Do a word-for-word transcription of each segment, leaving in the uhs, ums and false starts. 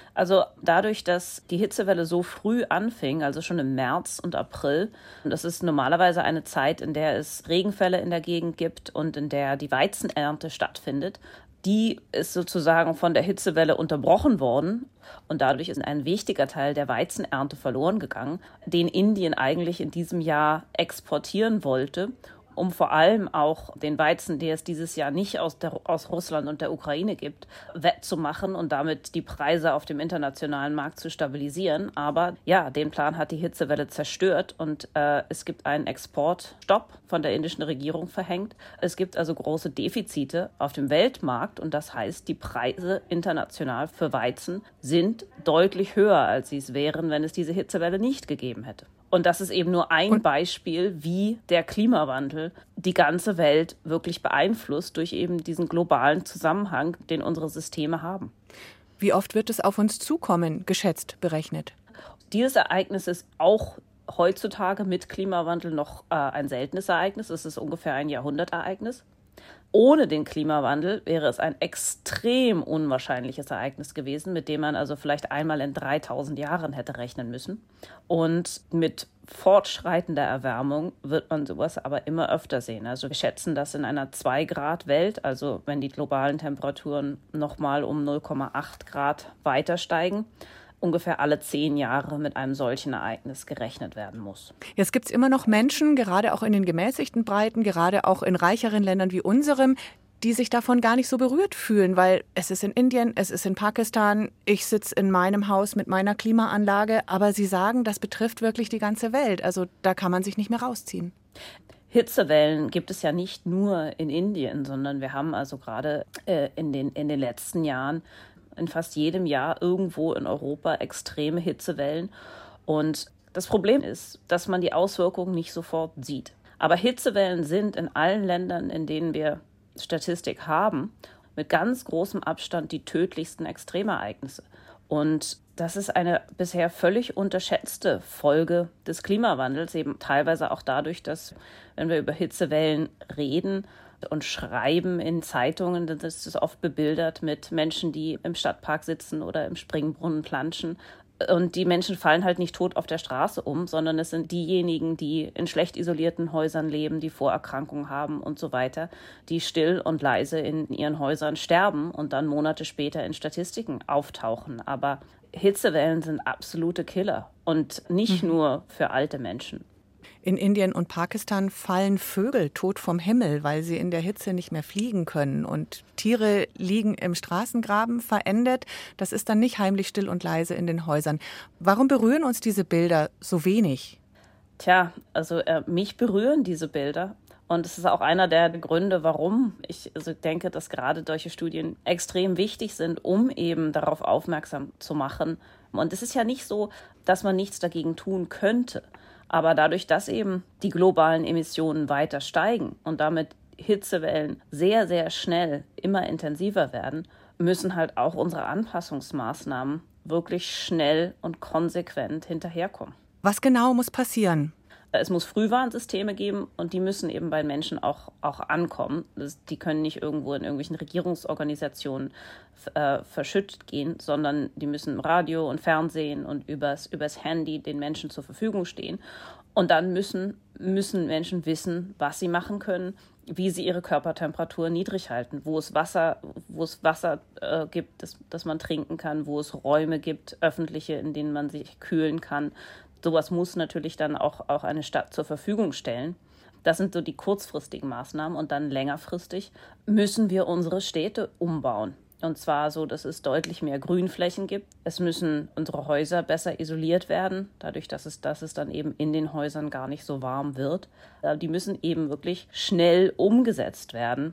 Also dadurch, dass die Hitzewelle so früh anfing, also schon im März und April, und das ist normalerweise eine Zeit, in der es Regenfälle in der Gegend gibt und in der die Weizenernte stattfindet, die ist sozusagen von der Hitzewelle unterbrochen worden und dadurch ist ein wichtiger Teil der Weizenernte verloren gegangen, den Indien eigentlich in diesem Jahr exportieren wollte, um vor allem auch den Weizen, der es dieses Jahr nicht aus, der, aus Russland und der Ukraine gibt, wettzumachen und damit die Preise auf dem internationalen Markt zu stabilisieren. Aber ja, den Plan hat die Hitzewelle zerstört und äh, es gibt einen Exportstopp von der indischen Regierung verhängt. Es gibt also große Defizite auf dem Weltmarkt und das heißt, die Preise international für Weizen sind deutlich höher, als sie es wären, wenn es diese Hitzewelle nicht gegeben hätte. Und das ist eben nur ein Beispiel, wie der Klimawandel die ganze Welt wirklich beeinflusst durch eben diesen globalen Zusammenhang, den unsere Systeme haben. Wie oft wird es auf uns zukommen, geschätzt, berechnet? Dieses Ereignis ist auch heutzutage mit Klimawandel noch äh, ein seltenes Ereignis. Es ist ungefähr ein Jahrhundertereignis. Ohne den Klimawandel wäre es ein extrem unwahrscheinliches Ereignis gewesen, mit dem man also vielleicht einmal in dreitausend Jahren hätte rechnen müssen. Und mit fortschreitender Erwärmung wird man sowas aber immer öfter sehen. Also wir schätzen, dass in einer zwei Grad Welt, also wenn die globalen Temperaturen nochmal um null Komma acht Grad weiter steigen, ungefähr alle zehn Jahre mit einem solchen Ereignis gerechnet werden muss. Jetzt gibt es immer noch Menschen, gerade auch in den gemäßigten Breiten, gerade auch in reicheren Ländern wie unserem, die sich davon gar nicht so berührt fühlen, weil es ist in Indien, es ist in Pakistan, ich sitze in meinem Haus mit meiner Klimaanlage, aber sie sagen, das betrifft wirklich die ganze Welt. Also da kann man sich nicht mehr rausziehen. Hitzewellen gibt es ja nicht nur in Indien, sondern wir haben also gerade äh, in den, in den letzten Jahren in fast jedem Jahr irgendwo in Europa extreme Hitzewellen. Und das Problem ist, dass man die Auswirkungen nicht sofort sieht. Aber Hitzewellen sind in allen Ländern, in denen wir Statistik haben, mit ganz großem Abstand die tödlichsten Extremereignisse. Und das ist eine bisher völlig unterschätzte Folge des Klimawandels, eben teilweise auch dadurch, dass, wenn wir über Hitzewellen reden und schreiben in Zeitungen, dann ist es oft bebildert mit Menschen, die im Stadtpark sitzen oder im Springbrunnen planschen. Und die Menschen fallen halt nicht tot auf der Straße um, sondern es sind diejenigen, die in schlecht isolierten Häusern leben, die Vorerkrankungen haben und so weiter, die still und leise in ihren Häusern sterben und dann Monate später in Statistiken auftauchen. Aber Hitzewellen sind absolute Killer und nicht mhm. nur für alte Menschen. In Indien und Pakistan fallen Vögel tot vom Himmel, weil sie in der Hitze nicht mehr fliegen können. Und Tiere liegen im Straßengraben verendet. Das ist dann nicht heimlich still und leise in den Häusern. Warum berühren uns diese Bilder so wenig? Tja, also äh, mich berühren diese Bilder. Und es ist auch einer der Gründe, warum ich also denke, dass gerade solche Studien extrem wichtig sind, um eben darauf aufmerksam zu machen. Und es ist ja nicht so, dass man nichts dagegen tun könnte. Aber dadurch, dass eben die globalen Emissionen weiter steigen und damit Hitzewellen sehr, sehr schnell immer intensiver werden, müssen halt auch unsere Anpassungsmaßnahmen wirklich schnell und konsequent hinterherkommen. Was genau muss passieren? Es muss Frühwarnsysteme geben und die müssen eben bei Menschen auch, auch ankommen. Das, die können nicht irgendwo in irgendwelchen Regierungsorganisationen äh, verschüttet gehen, sondern die müssen im Radio und Fernsehen und übers, übers Handy den Menschen zur Verfügung stehen. Und dann müssen, müssen Menschen wissen, was sie machen können, wie sie ihre Körpertemperatur niedrig halten, wo es Wasser, wo es Wasser äh, gibt, das, das man trinken kann, wo es Räume gibt, öffentliche, in denen man sich kühlen kann. Sowas muss natürlich dann auch, auch eine Stadt zur Verfügung stellen. Das sind so die kurzfristigen Maßnahmen. Und dann längerfristig müssen wir unsere Städte umbauen. Und zwar so, dass es deutlich mehr Grünflächen gibt. Es müssen unsere Häuser besser isoliert werden, dadurch, dass es, dass es dann eben in den Häusern gar nicht so warm wird. Die müssen eben wirklich schnell umgesetzt werden,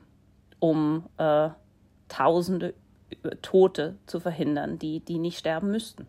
um äh, Tausende Tote zu verhindern, die, die nicht sterben müssten.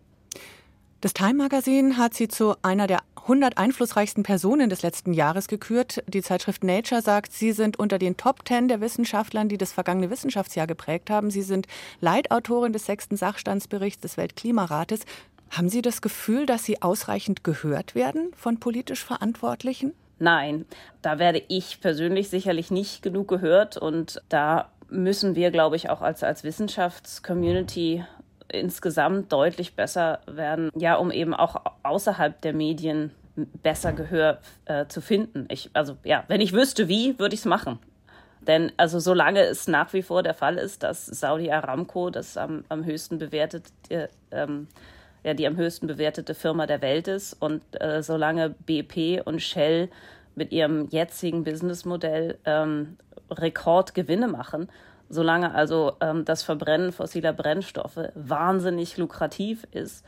Das Time-Magazin hat sie zu einer der hundert einflussreichsten Personen des letzten Jahres gekürt. Die Zeitschrift Nature sagt, Sie sind unter den Top Ten der Wissenschaftlern, die das vergangene Wissenschaftsjahr geprägt haben. Sie sind Leitautorin des sechsten Sachstandsberichts des Weltklimarates. Haben Sie das Gefühl, dass Sie ausreichend gehört werden von politisch Verantwortlichen? Nein, da werde ich persönlich sicherlich nicht genug gehört. Und da müssen wir, glaube ich, auch als, als Wissenschaftscommunity insgesamt deutlich besser werden, ja, um eben auch außerhalb der Medien besser Gehör äh, zu finden. Ich, also ja, wenn ich wüsste wie, würde ich es machen. Denn also solange es nach wie vor der Fall ist, dass Saudi Aramco das am, am höchsten bewertet, äh, ähm, ja, die am höchsten bewertete Firma der Welt ist und äh, solange B P und Shell mit ihrem jetzigen Businessmodell ähm, Rekordgewinne machen, solange also ähm, das Verbrennen fossiler Brennstoffe wahnsinnig lukrativ ist,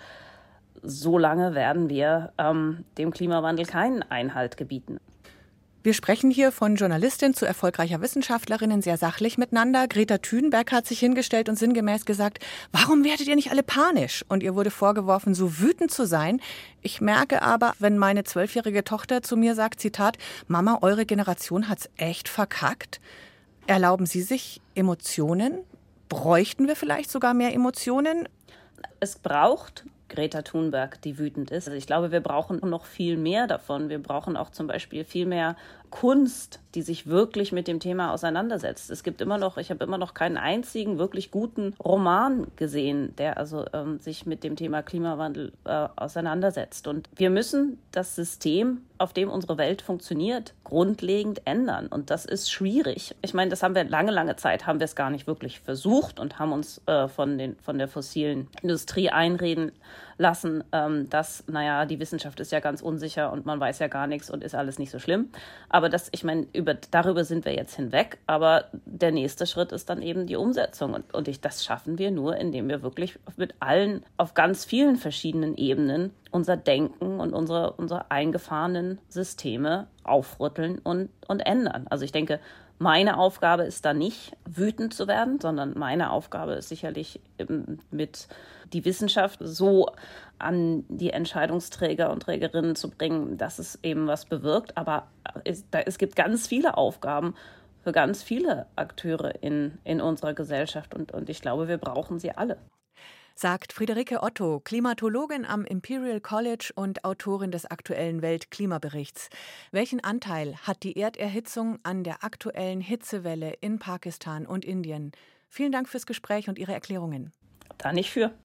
solange werden wir ähm, dem Klimawandel keinen Einhalt gebieten. Wir sprechen hier von Journalistin zu erfolgreicher Wissenschaftlerin sehr sachlich miteinander. Greta Thunberg hat sich hingestellt und sinngemäß gesagt, warum werdet ihr nicht alle panisch? Und ihr wurde vorgeworfen, so wütend zu sein. Ich merke aber, wenn meine zwölfjährige Tochter zu mir sagt, Zitat, Mama, eure Generation hat's echt verkackt. Erlauben Sie sich Emotionen? Bräuchten wir vielleicht sogar mehr Emotionen? Es braucht Greta Thunberg, die wütend ist. Also ich glaube, wir brauchen noch viel mehr davon. Wir brauchen auch zum Beispiel viel mehr Kunst, die sich wirklich mit dem Thema auseinandersetzt. Es gibt immer noch, ich habe immer noch keinen einzigen wirklich guten Roman gesehen, der also ähm, sich mit dem Thema Klimawandel äh, auseinandersetzt. Und wir müssen das System, auf dem unsere Welt funktioniert, grundlegend ändern. Und das ist schwierig. Ich meine, das haben wir lange, lange Zeit, haben wir es gar nicht wirklich versucht und haben uns äh, von, den, von der fossilen Industrie einreden lassen, ähm, dass, naja, die Wissenschaft ist ja ganz unsicher und man weiß ja gar nichts und ist alles nicht so schlimm. Aber das, ich meine, über, darüber sind wir jetzt hinweg. Aber der nächste Schritt ist dann eben die Umsetzung. Und, und ich, das schaffen wir nur, indem wir wirklich mit allen, auf ganz vielen verschiedenen Ebenen unser Denken und unsere, unsere eingefahrenen Systeme aufrütteln und, und ändern. Also ich denke, meine Aufgabe ist da nicht, wütend zu werden, sondern meine Aufgabe ist sicherlich mit die Wissenschaft so an die Entscheidungsträger und Trägerinnen zu bringen, dass es eben was bewirkt. Aber es, da, es gibt ganz viele Aufgaben für ganz viele Akteure in, in unserer Gesellschaft. Und, und ich glaube, wir brauchen sie alle. Sagt Friederike Otto, Klimatologin am Imperial College und Autorin des aktuellen Weltklimaberichts. Welchen Anteil hat die Erderhitzung an der aktuellen Hitzewelle in Pakistan und Indien? Vielen Dank fürs Gespräch und Ihre Erklärungen. Da nicht für.